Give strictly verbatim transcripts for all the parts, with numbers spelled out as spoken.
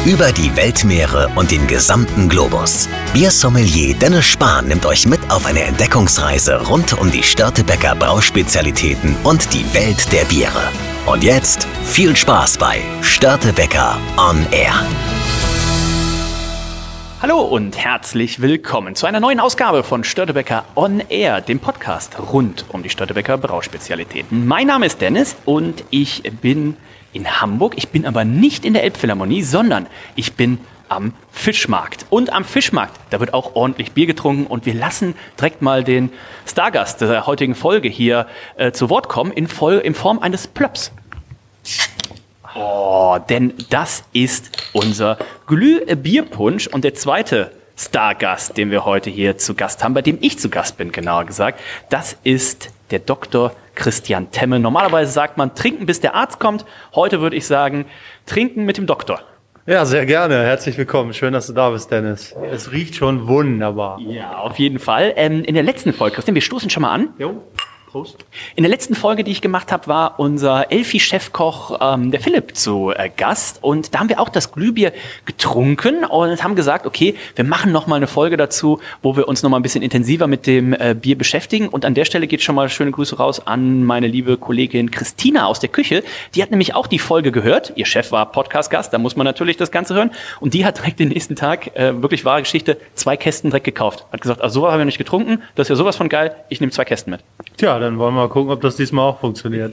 Über die Weltmeere und den gesamten Globus. Biersommelier Dennis Spahn nimmt euch mit auf eine Entdeckungsreise rund um die Störtebeker Brauspezialitäten und die Welt der Biere. Und jetzt viel Spaß bei Störtebeker On Air. Hallo und herzlich willkommen zu einer neuen Ausgabe von Störtebeker On Air, dem Podcast rund um die Störtebeker Brauspezialitäten. Mein Name ist Dennis und ich bin in Hamburg. Ich bin aber nicht in der Elbphilharmonie, sondern ich bin am Fischmarkt. Und am Fischmarkt, da wird auch ordentlich Bier getrunken und wir lassen direkt mal den Stargast der heutigen Folge hier äh, zu Wort kommen in, Vol- in Form eines Plöps. Oh, denn das ist unser Glühbierpunsch und der zweite Stargast, den wir heute hier zu Gast haben, bei dem ich zu Gast bin, genauer gesagt, das ist der Doktor Christian Temme. Normalerweise sagt man, trinken bis der Arzt kommt. Heute würde ich sagen, trinken mit dem Doktor. Ja, sehr gerne. Herzlich willkommen. Schön, dass du da bist, Dennis. Es riecht schon wunderbar. Ja, auf jeden Fall. Ähm, in der letzten Folge, Christian, wir stoßen schon mal an. Jo. Prost. In der letzten Folge, die ich gemacht habe, war unser Elfi-Chefkoch, ähm, der Philipp, zu äh, Gast. Und da haben wir auch das Glühbier getrunken und haben gesagt, okay, wir machen noch mal eine Folge dazu, wo wir uns noch mal ein bisschen intensiver mit dem äh, Bier beschäftigen. Und an der Stelle geht schon mal schöne Grüße raus an meine liebe Kollegin Christina aus der Küche. Die hat nämlich auch die Folge gehört. Ihr Chef war Podcast-Gast, da muss man natürlich das Ganze hören. Und die hat direkt den nächsten Tag, äh, wirklich wahre Geschichte, zwei Kästen direkt gekauft. Hat gesagt, also sowas haben wir nicht getrunken, das ist ja sowas von geil, ich nehme zwei Kästen mit. Tja, dann wollen wir mal gucken, ob das diesmal auch funktioniert.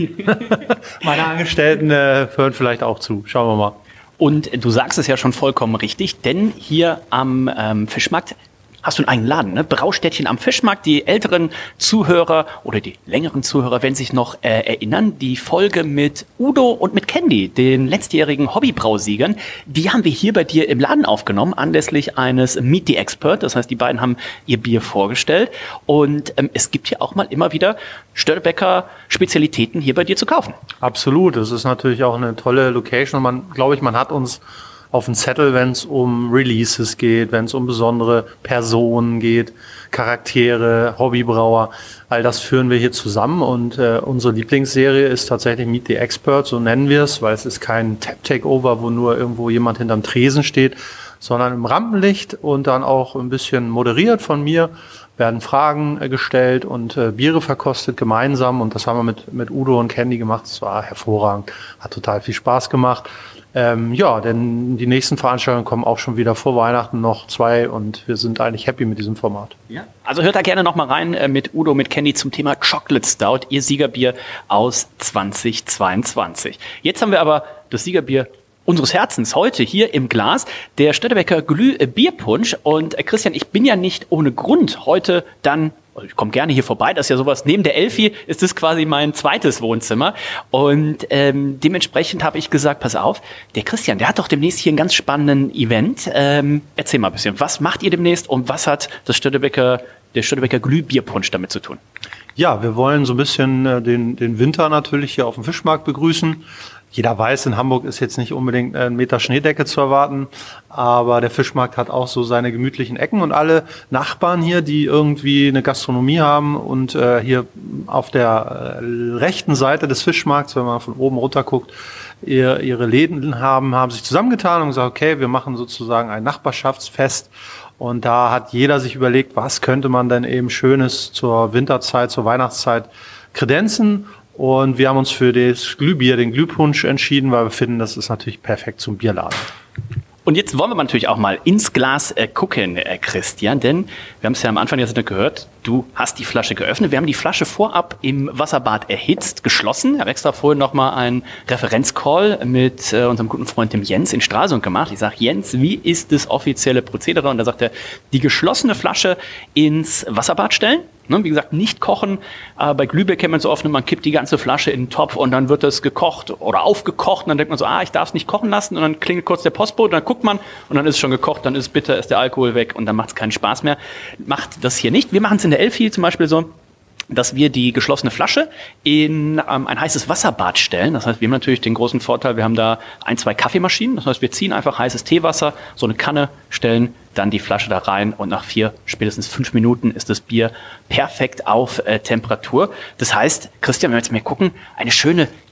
Meine Angestellten äh, hören vielleicht auch zu. Schauen wir mal. Und du sagst es ja schon vollkommen richtig, denn hier am ähm, Fischmarkt hast du einen eigenen Laden, ne? Braustädtchen am Fischmarkt. Die älteren Zuhörer oder die längeren Zuhörer werden sich noch äh, erinnern. Die Folge mit Udo und mit Candy, den letztjährigen Hobbybrausiegern, die haben wir hier bei dir im Laden aufgenommen, anlässlich eines Meet the Expert. Das heißt, die beiden haben ihr Bier vorgestellt. Und ähm, es gibt hier auch mal immer wieder Störtebeker Spezialitäten hier bei dir zu kaufen. Absolut. Das ist natürlich auch eine tolle Location. Und man, glaube ich, man hat uns auf den Zettel, wenn es um Releases geht, wenn es um besondere Personen geht, Charaktere, Hobbybrauer, all das führen wir hier zusammen und äh, unsere Lieblingsserie ist tatsächlich Meet the Expert, so nennen wir es, weil es ist kein Tap-Takeover, wo nur irgendwo jemand hinterm Tresen steht, sondern im Rampenlicht und dann auch ein bisschen moderiert von mir, werden Fragen äh, gestellt und äh, Biere verkostet gemeinsam und das haben wir mit, mit Udo und Candy gemacht, es war hervorragend, hat total viel Spaß gemacht. Ähm, ja, denn die nächsten Veranstaltungen kommen auch schon wieder vor Weihnachten noch zwei und wir sind eigentlich happy mit diesem Format. Ja. Also hört da gerne noch mal rein äh, mit Udo, mit Candy zum Thema Chocolate Stout, ihr Siegerbier aus zwanzig zweiundzwanzig. Jetzt haben wir aber das Siegerbier unseres Herzens heute hier im Glas, der Störtebeker Glühbierpunsch. Und äh, Christian, ich bin ja nicht ohne Grund heute dann, ich komme gerne hier vorbei, das ist ja sowas, neben der Elfi ist das quasi mein zweites Wohnzimmer und ähm, dementsprechend habe ich gesagt, pass auf, der Christian, der hat doch demnächst hier einen ganz spannenden Event. Ähm, erzähl mal ein bisschen, was macht ihr demnächst und was hat das Störtebeker, der Störtebeker Glühbierpunsch damit zu tun? Ja, wir wollen so ein bisschen äh, den, den Winter natürlich hier auf dem Fischmarkt begrüßen. Jeder weiß, in Hamburg ist jetzt nicht unbedingt ein Meter Schneedecke zu erwarten, aber der Fischmarkt hat auch so seine gemütlichen Ecken und alle Nachbarn hier, die irgendwie eine Gastronomie haben und äh, hier auf der äh, rechten Seite des Fischmarkts, wenn man von oben runter guckt, ihr, ihre Läden haben, haben sich zusammengetan und gesagt, okay, wir machen sozusagen ein Nachbarschaftsfest. Und da hat jeder sich überlegt, was könnte man denn eben Schönes zur Winterzeit, zur Weihnachtszeit kredenzen. Und wir haben uns für das Glühbier, den Glühpunsch entschieden, weil wir finden, das ist natürlich perfekt zum Bierladen. Und jetzt wollen wir natürlich auch mal ins Glas äh, gucken, äh, Christian, denn wir haben es ja am Anfang jetzt nicht gehört, du hast die Flasche geöffnet. Wir haben die Flasche vorab im Wasserbad erhitzt, geschlossen. Ich habe extra vorhin nochmal einen Referenzcall mit äh, unserem guten Freund dem Jens in Stralsund gemacht. Ich sage, Jens, wie ist das offizielle Prozedere? Und da sagt er, die geschlossene Flasche ins Wasserbad stellen. Ne, wie gesagt, nicht kochen. Äh, bei Glühbier kennt man so oft, man kippt die ganze Flasche in den Topf und dann wird das gekocht oder aufgekocht und dann denkt man so, ah, ich darf es nicht kochen lassen und dann klingelt kurz der Postbote, dann guckt man und dann ist es schon gekocht, dann ist es bitter, ist der Alkohol weg und dann macht es keinen Spaß mehr. Macht das hier nicht. Wir machen es in der Elfi zum Beispiel so, dass wir die geschlossene Flasche in ähm, ein heißes Wasserbad stellen. Das heißt, wir haben natürlich den großen Vorteil, wir haben da ein, zwei Kaffeemaschinen. Das heißt, wir ziehen einfach heißes Teewasser, so eine Kanne, stellen dann die Flasche da rein und nach vier, spätestens fünf Minuten ist das Bier perfekt auf äh, Temperatur. Das heißt, Christian, wenn wir jetzt mal gucken, eine schöne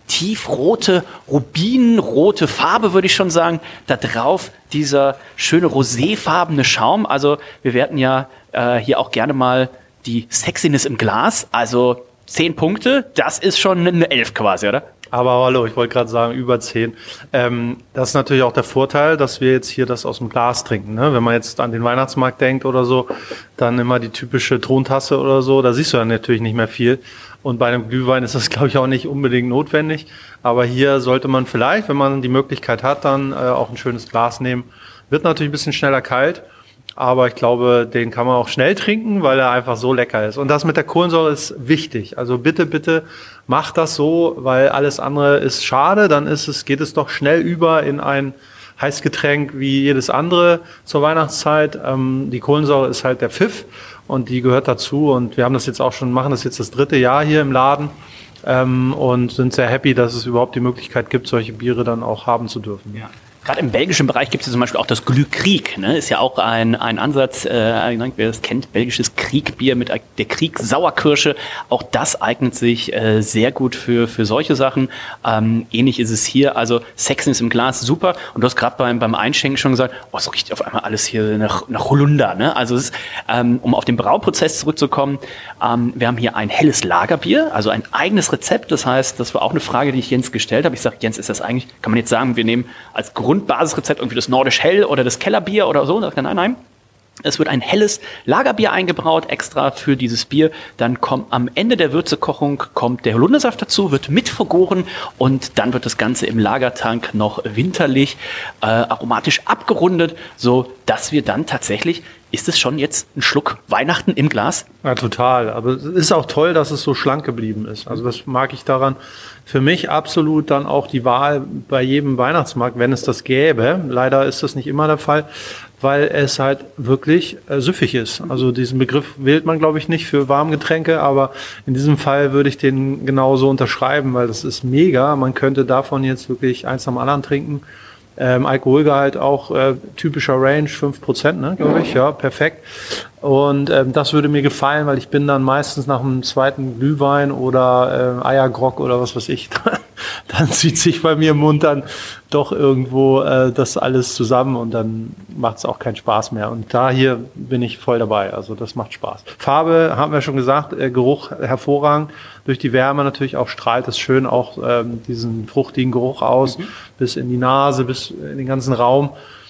tiefrote, rubinrote Farbe, würde ich schon sagen. Da drauf dieser schöne roséfarbene Schaum. Also wir werten ja äh, hier auch gerne mal die Sexiness im Glas. Also zehn Punkte, das ist schon eine elf quasi, oder? Aber hallo, ich wollte gerade sagen, über zehn. Ähm, das ist natürlich auch der Vorteil, dass wir jetzt hier das aus dem Glas trinken. Ne? Wenn man jetzt an den Weihnachtsmarkt denkt oder so, dann immer die typische Tontasse oder so, da siehst du dann natürlich nicht mehr viel. Und bei einem Glühwein ist das, glaube ich, auch nicht unbedingt notwendig. Aber hier sollte man vielleicht, wenn man die Möglichkeit hat, dann äh, auch ein schönes Glas nehmen. Wird natürlich ein bisschen schneller kalt. Aber ich glaube, den kann man auch schnell trinken, weil er einfach so lecker ist. Und das mit der Kohlensäure ist wichtig. Also bitte, bitte macht das so, weil alles andere ist schade. Dann ist es, geht es doch schnell über in ein Heißgetränk wie jedes andere zur Weihnachtszeit. Ähm, die Kohlensäure ist halt der Pfiff und die gehört dazu. Und wir haben das jetzt auch schon, machen das jetzt das dritte Jahr hier im Laden ähm, und sind sehr happy, dass es überhaupt die Möglichkeit gibt, solche Biere dann auch haben zu dürfen. Ja. Gerade im belgischen Bereich gibt es ja zum Beispiel auch das Glühkrieg, ne? Ist ja auch ein, ein Ansatz, äh, wer das kennt, belgisches Kriegbier mit der Krieg-Sauerkirsche. Auch das eignet sich äh, sehr gut für für solche Sachen. Ähm, ähnlich ist es hier, also Sexiness im Glas, super. Und du hast gerade beim beim Einschenken schon gesagt, oh, so riecht auf einmal alles hier nach nach Holunder, ne? Also es ist, ähm, um auf den Brauprozess zurückzukommen, ähm, wir haben hier ein helles Lagerbier, also ein eigenes Rezept. Das heißt, das war auch eine Frage, die ich Jens gestellt habe. Ich sage, Jens, ist das eigentlich, kann man jetzt sagen, wir nehmen als Grund Grundbasisrezept irgendwie das Nordisch Hell oder das Kellerbier oder so. Nein, nein. Es wird ein helles Lagerbier eingebraut, extra für dieses Bier. Dann kommt am Ende der Würzekochung kommt der Holundersaft dazu, wird mit vergoren und dann wird das Ganze im Lagertank noch winterlich äh, aromatisch abgerundet, so dass wir dann tatsächlich, ist es schon jetzt ein Schluck Weihnachten im Glas? Ja, total. Aber es ist auch toll, dass es so schlank geblieben ist. Also das mag ich daran. Für mich absolut dann auch die Wahl bei jedem Weihnachtsmarkt, wenn es das gäbe. Leider ist das nicht immer der Fall, weil es halt wirklich äh, süffig ist. Also diesen Begriff wählt man, glaube ich, nicht für Warmgetränke, aber in diesem Fall würde ich den genauso unterschreiben, weil das ist mega. Man könnte davon jetzt wirklich eins am anderen trinken. Ähm, Alkoholgehalt auch äh, typischer Range, fünf Prozent, ne, glaube ich, ja, perfekt. Und ähm, das würde mir gefallen, weil ich bin dann meistens nach einem zweiten Glühwein oder äh, Eiergrog oder was weiß ich, dann, dann zieht sich bei mir im Mund dann doch irgendwo äh, das alles zusammen und dann macht es auch keinen Spaß mehr. Und da hier bin ich voll dabei, also das macht Spaß. Farbe, haben wir schon gesagt, äh, Geruch hervorragend. Durch die Wärme natürlich auch strahlt es schön auch ähm, diesen fruchtigen Geruch aus, mhm. bis in die Nase, bis in den ganzen Raum.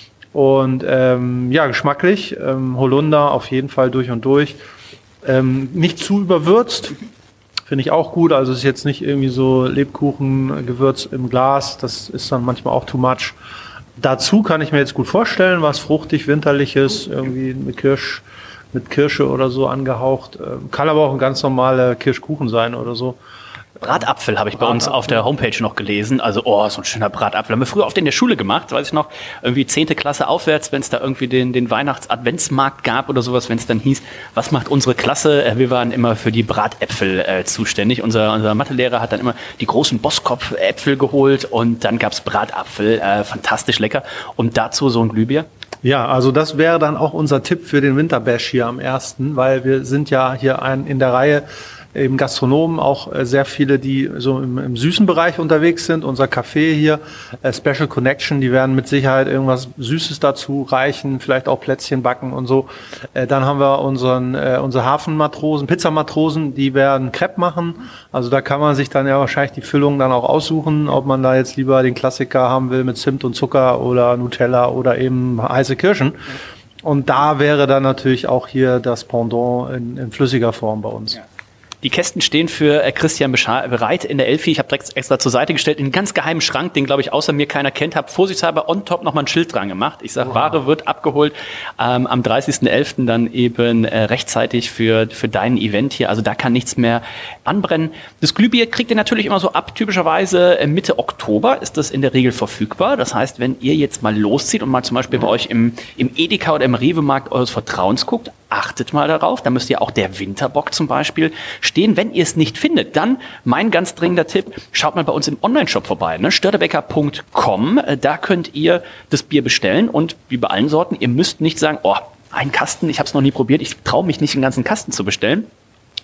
Und ähm, ja, geschmacklich, ähm, Holunder auf jeden Fall durch und durch. Ähm, nicht zu überwürzt, finde ich auch gut. Also es ist jetzt nicht irgendwie so Lebkuchengewürz im Glas, das ist dann manchmal auch too much. Dazu kann ich mir jetzt gut vorstellen, was fruchtig, winterliches, irgendwie mit Kirsch, mit Kirsche oder so angehaucht. Kann aber auch ein ganz normaler Kirschkuchen sein oder so. Bratapfel habe ich bei uns auf der Homepage noch gelesen. Also, oh, so ein schöner Bratapfel. Haben wir früher oft in der Schule gemacht, weiß ich noch, irgendwie zehnte Klasse aufwärts, wenn es da irgendwie den, den Weihnachts-Adventsmarkt gab oder sowas, wenn es dann hieß, was macht unsere Klasse? Wir waren immer für die Bratäpfel äh, zuständig. Unser, unser Mathelehrer hat dann immer die großen Boskop-Äpfel geholt und dann gab's Bratapfel, äh, fantastisch lecker. Und dazu so ein Glühbier. Ja, also das wäre dann auch unser Tipp für den Winterbash hier am ersten, weil wir sind ja hier ein, in der Reihe eben Gastronomen, auch sehr viele, die so im, im süßen Bereich unterwegs sind. Unser Café hier, äh, Special Connection, die werden mit Sicherheit irgendwas Süßes dazu reichen, vielleicht auch Plätzchen backen und so. Äh, dann haben wir unseren, äh, unsere Hafenmatrosen, Pizzamatrosen, die werden Crepe machen. Also da kann man sich dann ja wahrscheinlich die Füllung dann auch aussuchen, ob man da jetzt lieber den Klassiker haben will mit Zimt und Zucker oder Nutella oder eben heiße Kirschen. Und da wäre dann natürlich auch hier das Pendant in, in flüssiger Form bei uns. Ja. Die Kästen stehen für äh, Christian bereit in der Elfi. Ich habe direkt extra zur Seite gestellt, in einen ganz geheimen Schrank, den, glaube ich, außer mir keiner kennt. Habe vorsichtshalber on top nochmal ein Schild dran gemacht. Ich sage, wow. Ware wird abgeholt ähm, am dreißigsten elften dann eben äh, rechtzeitig für für dein Event hier. Also da kann nichts mehr anbrennen. Das Glühbier kriegt ihr natürlich immer so ab. Typischerweise äh, Mitte Oktober ist das in der Regel verfügbar. Das heißt, wenn ihr jetzt mal loszieht und mal zum Beispiel bei euch im, im Edeka oder im Rewe-Markt eures Vertrauens guckt, achtet mal darauf. Da müsst ihr auch der Winterbock zum Beispiel stehen. Wenn ihr es nicht findet, dann mein ganz dringender Tipp, schaut mal bei uns im Online-Shop vorbei, ne? störtebecker punkt com. Da könnt ihr das Bier bestellen und wie bei allen Sorten, ihr müsst nicht sagen, oh, ein Kasten, ich habe es noch nie probiert, ich traue mich nicht, den ganzen Kasten zu bestellen.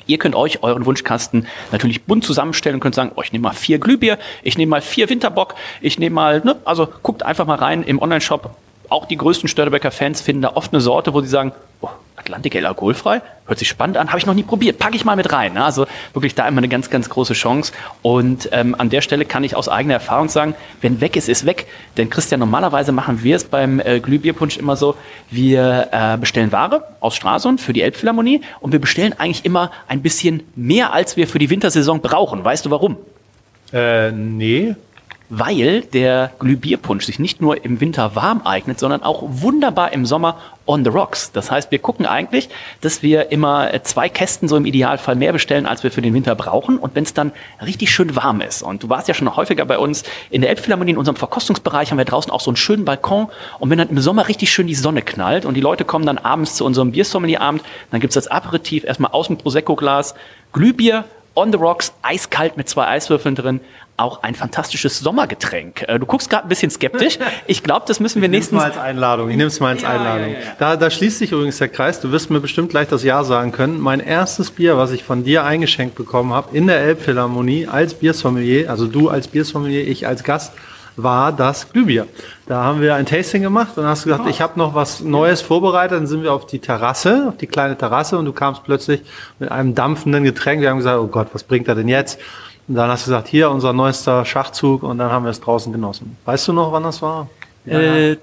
Ihr könnt euch euren Wunschkasten natürlich bunt zusammenstellen und könnt sagen, oh, ich nehme mal vier Glühbier, ich nehme mal vier Winterbock, ich nehme mal, ne, also guckt einfach mal rein im Online-Shop. Auch die größten Störtebeker-Fans finden da oft eine Sorte, wo sie sagen, oh, Atlantic Ale alkoholfrei, hört sich spannend an, habe ich noch nie probiert, packe ich mal mit rein. Also wirklich da immer eine ganz, ganz große Chance. Und ähm, an der Stelle kann ich aus eigener Erfahrung sagen, wenn weg ist, ist weg. Denn Christian, normalerweise machen wir es beim äh, Glühbierpunsch immer so, wir äh, bestellen Ware aus Stralsund für die Elbphilharmonie und wir bestellen eigentlich immer ein bisschen mehr, als wir für die Wintersaison brauchen. Weißt du warum? Äh, nee. Weil der Glühbierpunsch sich nicht nur im Winter warm eignet, sondern auch wunderbar im Sommer on the rocks. Das heißt, wir gucken eigentlich, dass wir immer zwei Kästen so im Idealfall mehr bestellen, als wir für den Winter brauchen. Und wenn es dann richtig schön warm ist, und du warst ja schon häufiger bei uns in der Elbphilharmonie, in unserem Verkostungsbereich, haben wir draußen auch so einen schönen Balkon. Und wenn dann im Sommer richtig schön die Sonne knallt und die Leute kommen dann abends zu unserem Biersommelierabend, dann gibt's das Aperitif erstmal aus dem Prosecco-Glas, Glühbier, on the rocks, eiskalt mit zwei Eiswürfeln drin. Auch ein fantastisches Sommergetränk. Du guckst gerade ein bisschen skeptisch. Ich glaube, das müssen wir nächstens... Ich nehme es mal als Einladung. Ich nehme es mal als ja, Einladung. Ja, ja, ja. Da, da schließt sich übrigens der Kreis. Du wirst mir bestimmt gleich das Ja sagen können. Mein erstes Bier, was ich von dir eingeschenkt bekommen habe, in der Elbphilharmonie als Biersommelier, also du als Biersommelier, ich als Gast, war das Glühbier. Da haben wir ein Tasting gemacht und hast gesagt, oh. ich habe noch was Neues vorbereitet. Dann sind wir auf die Terrasse, auf die kleine Terrasse und du kamst plötzlich mit einem dampfenden Getränk. Wir haben gesagt, oh Gott, was bringt er denn jetzt? Und dann hast du gesagt, hier unser neuester Schachzug und dann haben wir es draußen genossen. Weißt du noch, wann das war? Ja. Äh,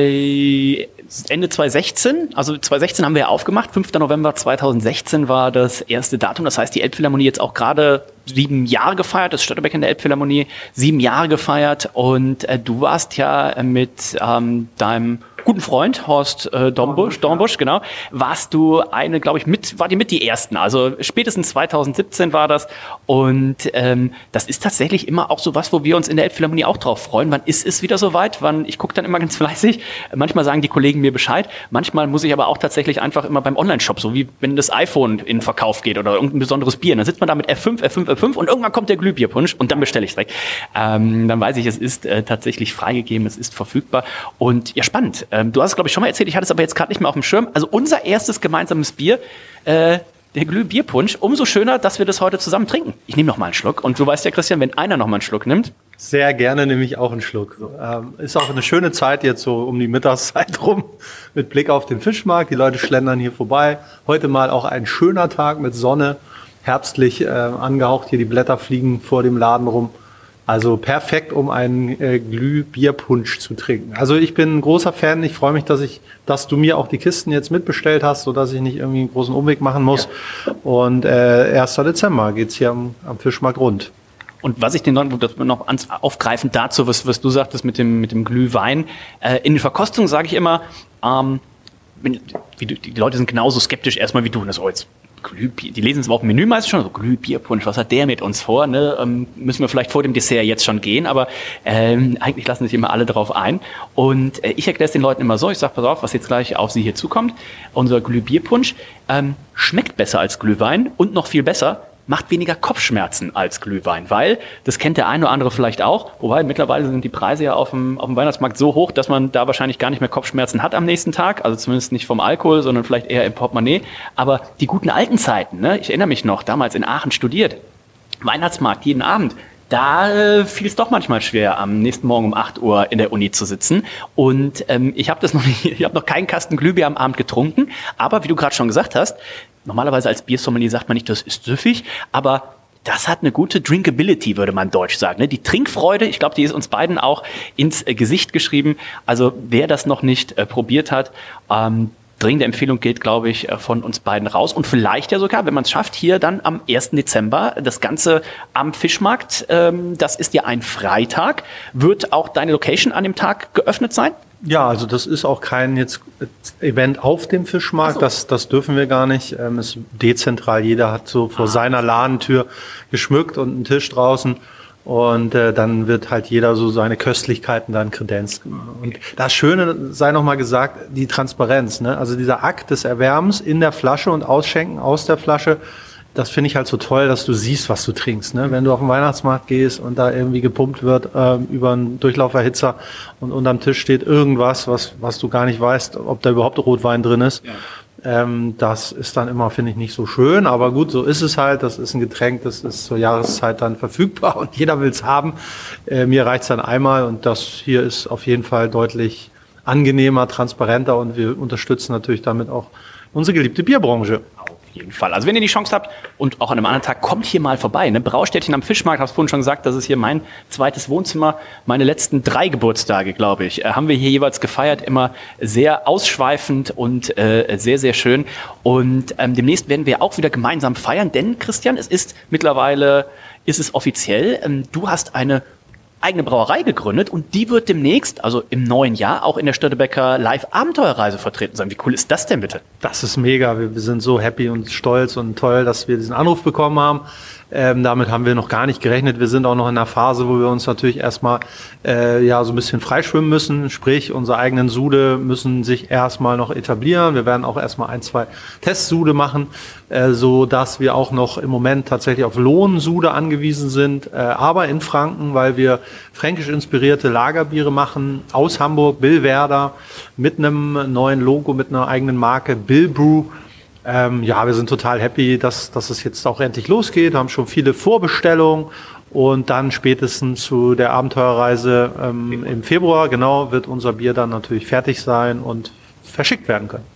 zwei, Ende zwanzig sechzehn, also zwanzig sechzehn haben wir ja aufgemacht, fünfter November zweitausendsechzehn war das erste Datum, das heißt die Elbphilharmonie jetzt auch gerade sieben Jahre gefeiert, das Störtebeker in der Elbphilharmonie, sieben Jahre gefeiert und äh, du warst ja mit ähm, deinem guten Freund Horst äh, Dornbusch, Dornbusch, genau, warst du eine, glaube ich, mit, war die mit die ersten, also spätestens zwanzig siebzehn war das und ähm, das ist tatsächlich immer auch so was, wo wir uns in der Elbphilharmonie auch drauf freuen. Wann ist es wieder soweit? Wann, ich gucke dann immer ganz fleißig, manchmal sagen die Kollegen mir Bescheid, manchmal muss ich aber auch tatsächlich einfach immer beim Online-Shop, so wie wenn das iPhone in Verkauf geht oder irgendein besonderes Bier, dann sitzt man da mit F fünf, F fünf, F fünf und irgendwann kommt der Glühbierpunsch und dann bestelle ich direkt. Ähm, dann weiß ich, es ist äh, tatsächlich freigegeben, es ist verfügbar und ja, spannend. Ähm, du hast es, glaube ich, schon mal erzählt, ich hatte es aber jetzt gerade nicht mehr auf dem Schirm. Also unser erstes gemeinsames Bier, äh, der Glühbierpunsch, umso schöner, dass wir das heute zusammen trinken. Ich nehme noch mal einen Schluck und du weißt ja, Christian, wenn einer noch mal einen Schluck nimmt. Sehr gerne nehme ich auch einen Schluck. Ähm, ist auch eine schöne Zeit jetzt so um die Mittagszeit rum mit Blick auf den Fischmarkt. Die Leute schlendern hier vorbei. Heute mal auch ein schöner Tag mit Sonne, herbstlich äh, angehaucht. Hier die Blätter fliegen vor dem Laden rum. Also perfekt, um einen äh, Glühbierpunsch zu trinken. Also ich bin ein großer Fan. Ich freue mich, dass ich, dass du mir auch die Kisten jetzt mitbestellt hast, sodass ich nicht irgendwie einen großen Umweg machen muss. Ja. Und äh, erster Dezember geht's hier am, am Fischmarkt rund. Und was ich den Leuten das noch aufgreifen dazu, was, was du sagtest mit dem, mit dem Glühwein. Äh, in den Verkostungen sage ich immer, ähm, wenn, wie du, die Leute sind genauso skeptisch erstmal wie du. Und das, oh, jetzt Glühbier, die lesen es auf dem Menü meistens schon, so Glühbierpunsch, was hat der mit uns vor? Ne? Ähm, müssen wir vielleicht vor dem Dessert jetzt schon gehen, aber ähm, eigentlich lassen sich immer alle drauf ein. Und äh, ich erkläre es den Leuten immer so, ich sage, pass auf, was jetzt gleich auf sie hier zukommt. Unser Glühbierpunsch ähm, schmeckt besser als Glühwein und noch viel besser, macht weniger Kopfschmerzen als Glühwein, weil, das kennt der eine oder andere vielleicht auch, wobei mittlerweile sind die Preise ja auf dem, auf dem Weihnachtsmarkt so hoch, dass man da wahrscheinlich gar nicht mehr Kopfschmerzen hat am nächsten Tag, also zumindest nicht vom Alkohol, sondern vielleicht eher im Portemonnaie, aber die guten alten Zeiten, ne? Ich erinnere mich noch, damals in Aachen studiert, Weihnachtsmarkt jeden Abend, da äh, fiel es doch manchmal schwer, am nächsten Morgen um acht Uhr in der Uni zu sitzen. Und ähm, ich habe das noch nicht, ich habe noch keinen Kasten Glühbier am Abend getrunken, aber wie du gerade schon gesagt hast, normalerweise als Biersommelier sagt man nicht, das ist süffig, aber das hat eine gute Drinkability, würde man deutsch sagen. Ne? Die Trinkfreude, ich glaube, die ist uns beiden auch ins äh, Gesicht geschrieben. Also wer das noch nicht äh, probiert hat, ähm, dringende Empfehlung geht, glaube ich, von uns beiden raus. Und vielleicht ja sogar, wenn man es schafft, hier dann am ersten Dezember das Ganze am Fischmarkt, ähm, das ist ja ein Freitag, wird auch deine Location an dem Tag geöffnet sein? Ja, also das ist auch kein jetzt Event auf dem Fischmarkt, so. das, das dürfen wir gar nicht. Ähm, es ist dezentral, jeder hat so vor ah. seiner Ladentür geschmückt und einen Tisch draußen. Und äh, dann wird halt jeder so seine Köstlichkeiten dann kredenzt. Und das Schöne, sei noch mal gesagt, die Transparenz. Ne? Also dieser Akt des Erwärmens in der Flasche und Ausschenken aus der Flasche, das finde ich halt so toll, dass du siehst, was du trinkst. Ne? Wenn du auf den Weihnachtsmarkt gehst und da irgendwie gepumpt wird äh, über einen Durchlauferhitzer und unterm Tisch steht irgendwas, was was du gar nicht weißt, ob da überhaupt Rotwein drin ist. Ja. Ähm, das ist dann immer, finde ich, nicht so schön, aber gut, so ist es halt. Das ist ein Getränk, das ist zur Jahreszeit dann verfügbar und jeder will es haben. Äh, mir reicht es dann einmal und das hier ist auf jeden Fall deutlich angenehmer, transparenter und wir unterstützen natürlich damit auch unsere geliebte Bierbranche. Auf jeden Fall. Also wenn ihr die Chance habt und auch an einem anderen Tag, kommt hier mal vorbei. Ne? Braustädtchen am Fischmarkt, habe es vorhin schon gesagt, das ist hier mein zweites Wohnzimmer. Meine letzten drei Geburtstage, glaube ich, äh, haben wir hier jeweils gefeiert. Immer sehr ausschweifend und äh, sehr, sehr schön. Und ähm, demnächst werden wir auch wieder gemeinsam feiern, denn Christian, es ist mittlerweile, ist es offiziell, ähm, du hast eine eigene Brauerei gegründet und die wird demnächst, also im neuen Jahr, auch in der Störtebeker Live-Abenteuerreise vertreten sein. Wie cool ist das denn bitte? Das ist mega. Wir, wir sind so happy und stolz und toll, dass wir diesen Anruf bekommen haben. Ähm, damit haben wir noch gar nicht gerechnet. Wir sind auch noch in einer Phase, wo wir uns natürlich erstmal äh, ja so ein bisschen freischwimmen müssen. Sprich, unsere eigenen Sude müssen sich erstmal noch etablieren. Wir werden auch erstmal ein, zwei Testsude machen, äh, so dass wir auch noch im Moment tatsächlich auf Lohnsude angewiesen sind. Äh, aber in Franken, weil wir fränkisch inspirierte Lagerbiere machen aus Hamburg, Billwerder, mit einem neuen Logo, mit einer eigenen Marke, Bill Brew. Ähm, ja, wir sind total happy, dass, dass es jetzt auch endlich losgeht. Wir haben schon viele Vorbestellungen und dann spätestens zu der Abenteuerreise ähm, im Februar, genau, wird unser Bier dann natürlich fertig sein und verschickt werden können.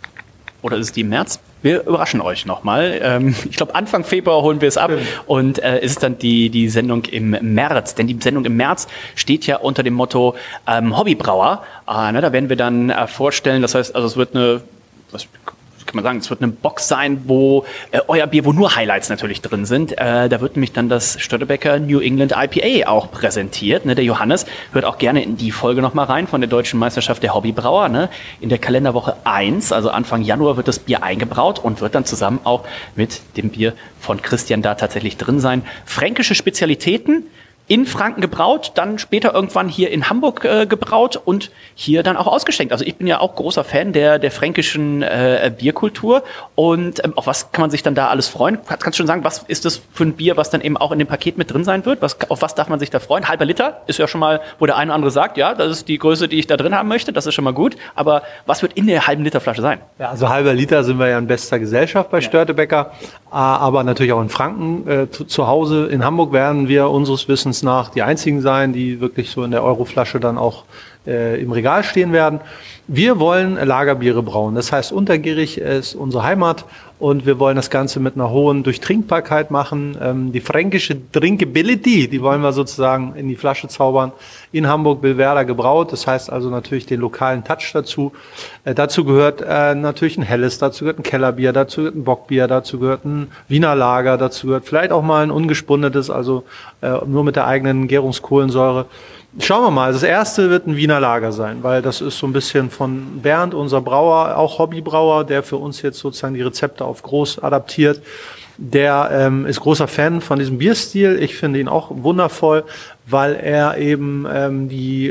Oder ist es die im März? Wir überraschen euch nochmal. Ähm, ich glaube, Anfang Februar holen wir es ab Stimmt. und äh, es ist dann die, die Sendung im März. Denn die Sendung im März steht ja unter dem Motto ähm, Hobbybrauer. Äh, ne, da werden wir dann äh, vorstellen, das heißt, also es wird eine... Was, kann man sagen, es wird eine Box sein, wo äh, euer Bier, wo nur Highlights natürlich drin sind. Äh, da wird nämlich dann das Störtebeker New England I P A auch präsentiert. Ne? Der Johannes hört auch gerne in die Folge nochmal rein von der Deutschen Meisterschaft der Hobbybrauer. Ne? In der Kalenderwoche eins, also Anfang Januar, wird das Bier eingebraut und wird dann zusammen auch mit dem Bier von Christian da tatsächlich drin sein. Fränkische Spezialitäten, in Franken gebraut, dann später irgendwann hier in Hamburg äh, gebraut und hier dann auch ausgeschenkt. Also ich bin ja auch großer Fan der der fränkischen äh, Bierkultur und ähm, auf was kann man sich dann da alles freuen? Kannst du schon sagen, was ist das für ein Bier, was dann eben auch in dem Paket mit drin sein wird? Was, auf was darf man sich da freuen? Halber Liter ist ja schon mal, wo der eine oder andere sagt, ja, das ist die Größe, die ich da drin haben möchte, das ist schon mal gut. Aber was wird in der halben Liter Flasche sein? Ja, also halber Liter sind wir ja in bester Gesellschaft bei ja. Störtebeker, aber natürlich auch in Franken äh, zu, zu Hause. In Hamburg werden wir unseres Wissens nach die einzigen sein, die wirklich so in der Euroflasche dann auch äh, im Regal stehen werden. Wir wollen Lagerbiere brauen. Das heißt, untergierig ist unsere Heimat und wir wollen das Ganze mit einer hohen Durchtrinkbarkeit machen. Ähm, die fränkische Drinkability, die wollen wir sozusagen in die Flasche zaubern. In Hamburg Billwerder gebraut. Das heißt also natürlich den lokalen Touch dazu. Äh, dazu gehört äh, natürlich ein helles, dazu gehört ein Kellerbier, dazu gehört ein Bockbier, dazu gehört ein Wiener Lager, dazu gehört vielleicht auch mal ein ungespundetes, also äh, nur mit der eigenen Gärungskohlensäure. Schauen wir mal. Das erste wird ein Wiener Lager sein, weil das ist so ein bisschen von Bernd, unser Brauer, auch Hobbybrauer, der für uns jetzt sozusagen die Rezepte auf groß adaptiert. Der ähm, ist großer Fan von diesem Bierstil. Ich finde ihn auch wundervoll, weil er eben ähm, die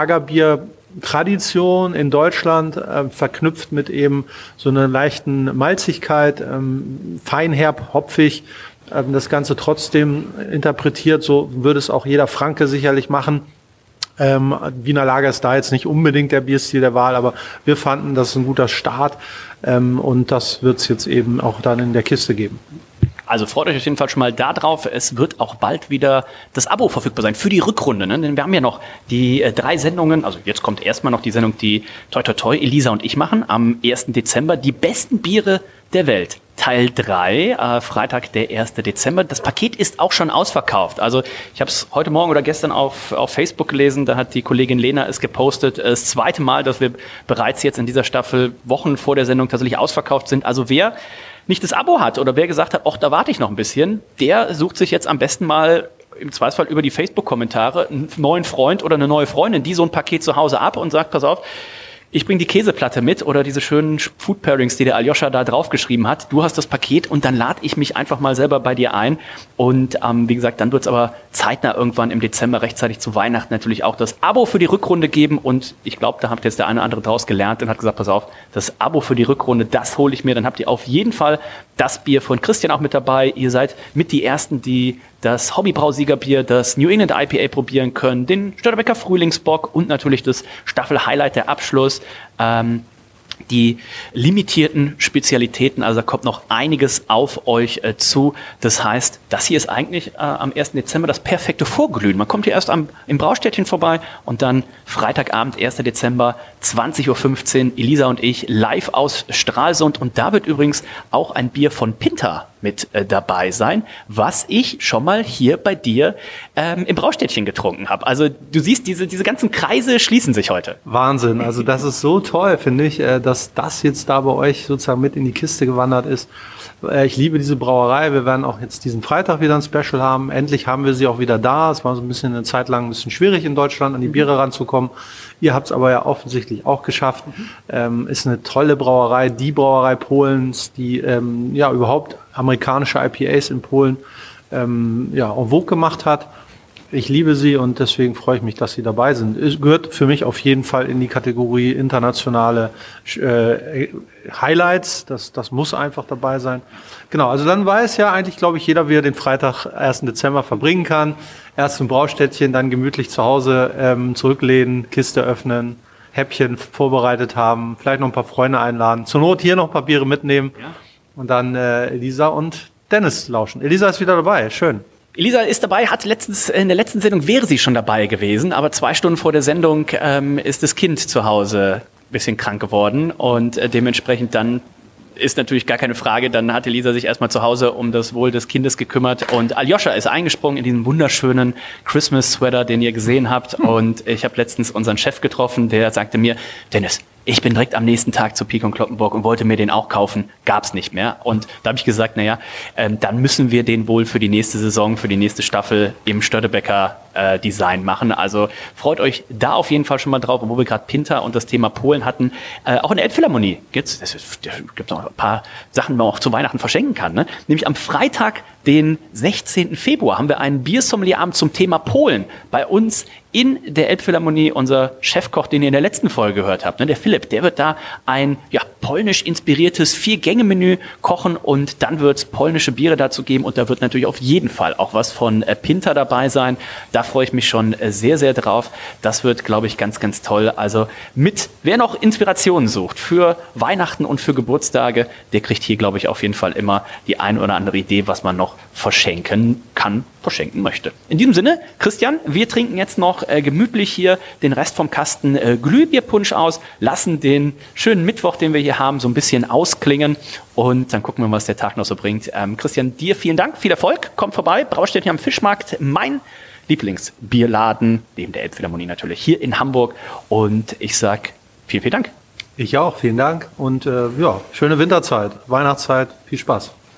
Lagerbier-Tradition in Deutschland äh, verknüpft mit eben so einer leichten Malzigkeit, ähm, feinherb, hopfig. Ähm, das Ganze trotzdem interpretiert, so würde es auch jeder Franke sicherlich machen. Ähm, Wiener Lager ist da jetzt nicht unbedingt der Bierstil der Wahl, aber wir fanden, das ist ein guter Start ähm, und das wird es jetzt eben auch dann in der Kiste geben. Also freut euch auf jeden Fall schon mal da drauf. Es wird auch bald wieder das Abo verfügbar sein für die Rückrunde. Ne? Denn wir haben ja noch die äh, drei Sendungen. Also jetzt kommt erstmal noch die Sendung, die Toi Toi Toi, Elisa und ich machen am ersten Dezember. Die besten Biere der Welt. Teil drei, äh, Freitag, der erste Dezember. Das Paket ist auch schon ausverkauft. Also ich habe es heute Morgen oder gestern auf, auf Facebook gelesen, da hat die Kollegin Lena es gepostet. Das zweite Mal, dass wir bereits jetzt in dieser Staffel Wochen vor der Sendung tatsächlich ausverkauft sind. Also wer nicht das Abo hat oder wer gesagt hat, ach, da warte ich noch ein bisschen, der sucht sich jetzt am besten mal im Zweifelsfall über die Facebook-Kommentare einen neuen Freund oder eine neue Freundin, die so ein Paket zu Hause ab und sagt, pass auf, ich bringe die Käseplatte mit oder diese schönen Food Pairings, die der Aljoscha da draufgeschrieben hat. Du hast das Paket und dann lade ich mich einfach mal selber bei dir ein. Und ähm, wie gesagt, dann wird es aber zeitnah irgendwann im Dezember rechtzeitig zu Weihnachten natürlich auch das Abo für die Rückrunde geben. Und ich glaube, da habt jetzt der eine oder andere draus gelernt und hat gesagt, pass auf, das Abo für die Rückrunde, das hole ich mir. Dann habt ihr auf jeden Fall das Bier von Christian auch mit dabei. Ihr seid mit die Ersten, die das Hobbybrausiegerbier, das New England I P A probieren können, den Störtebeker Frühlingsbock und natürlich das Staffel-Highlight, der Abschluss. Ähm, die limitierten Spezialitäten, also da kommt noch einiges auf euch äh, zu. Das heißt, das hier ist eigentlich äh, am ersten Dezember das perfekte Vorglühen. Man kommt hier erst am, im Braustädtchen vorbei und dann Freitagabend, ersten Dezember, zwanzig Uhr fünfzehn, Elisa und ich live aus Stralsund. Und da wird übrigens auch ein Bier von Pinta mit äh, dabei sein, was ich schon mal hier bei dir ähm, im Braustädtchen getrunken habe. Also du siehst, diese, diese ganzen Kreise schließen sich heute. Wahnsinn, also das ist so toll, finde ich, äh, dass das jetzt da bei euch sozusagen mit in die Kiste gewandert ist. Äh, ich liebe diese Brauerei, wir werden auch jetzt diesen Freitag wieder ein Special haben. Endlich haben wir sie auch wieder da. Es war so ein bisschen eine Zeit lang ein bisschen schwierig in Deutschland an die Biere ranzukommen. Ihr habt es aber ja offensichtlich auch geschafft. Ähm, ist eine tolle Brauerei, die Brauerei Polens, die ähm, ja überhaupt amerikanische I P As in Polen ähm, ja, en vogue gemacht hat. Ich liebe sie und deswegen freue ich mich, dass sie dabei sind. Es gehört für mich auf jeden Fall in die Kategorie internationale äh, Highlights. Das, das muss einfach dabei sein. Genau, also dann weiß ja eigentlich, glaube ich, jeder, wie er den Freitag, ersten Dezember verbringen kann. Erst im Braustädtchen, dann gemütlich zu Hause ähm, zurücklehnen, Kiste öffnen, Häppchen vorbereitet haben, vielleicht noch ein paar Freunde einladen. Zur Not hier noch ein paar Biere mitnehmen ja. Und dann äh, Elisa und Dennis lauschen. Elisa ist wieder dabei, schön. Elisa ist dabei, hat letztens, in der letzten Sendung wäre sie schon dabei gewesen, aber zwei Stunden vor der Sendung ähm, ist das Kind zu Hause ein bisschen krank geworden und äh, dementsprechend dann ist natürlich gar keine Frage, dann hat Elisa sich erstmal zu Hause um das Wohl des Kindes gekümmert und Aljoscha ist eingesprungen in diesen wunderschönen Christmas-Sweater, den ihr gesehen habt hm. und ich habe letztens unseren Chef getroffen, der sagte mir, Dennis, ich bin direkt am nächsten Tag zu Picon Cloppenburg und wollte mir den auch kaufen, gab's nicht mehr. Und da habe ich gesagt, naja, ähm, dann müssen wir den wohl für die nächste Saison, für die nächste Staffel im Störtebeker äh, Design machen. Also freut euch da auf jeden Fall schon mal drauf, wo wir gerade Pinta und das Thema Polen hatten. Äh, auch in der Elbphilharmonie gibt's, es gibt noch ein paar Sachen, die man auch zu Weihnachten verschenken kann. Ne? Nämlich am Freitag, den sechzehnten Februar, haben wir einen Biersommelier-Abend zum Thema Polen bei uns in der Elbphilharmonie. Unser Chefkoch, den ihr in der letzten Folge gehört habt, ne, der Philipp, der wird da ein ja, polnisch inspiriertes Vier-Gänge-Menü kochen und dann wird es polnische Biere dazu geben und da wird natürlich auf jeden Fall auch was von äh, Pinta dabei sein. Da freue ich mich schon äh, sehr, sehr drauf. Das wird, glaube ich, ganz, ganz toll. Also mit, wer noch Inspirationen sucht für Weihnachten und für Geburtstage, der kriegt hier, glaube ich, auf jeden Fall immer die ein oder andere Idee, was man noch verschenken kann, verschenken möchte. In diesem Sinne, Christian, wir trinken jetzt noch äh, gemütlich hier den Rest vom Kasten äh, Glühbierpunsch aus, lassen den schönen Mittwoch, den wir hier haben, so ein bisschen ausklingen und dann gucken wir, was der Tag noch so bringt. Ähm, Christian, dir vielen Dank, viel Erfolg, kommt vorbei, Braustädtchen am Fischmarkt, mein Lieblingsbierladen, neben der Elbphilharmonie natürlich, hier in Hamburg und ich sag vielen, vielen Dank. Ich auch, vielen Dank und äh, ja, schöne Winterzeit, Weihnachtszeit, viel Spaß.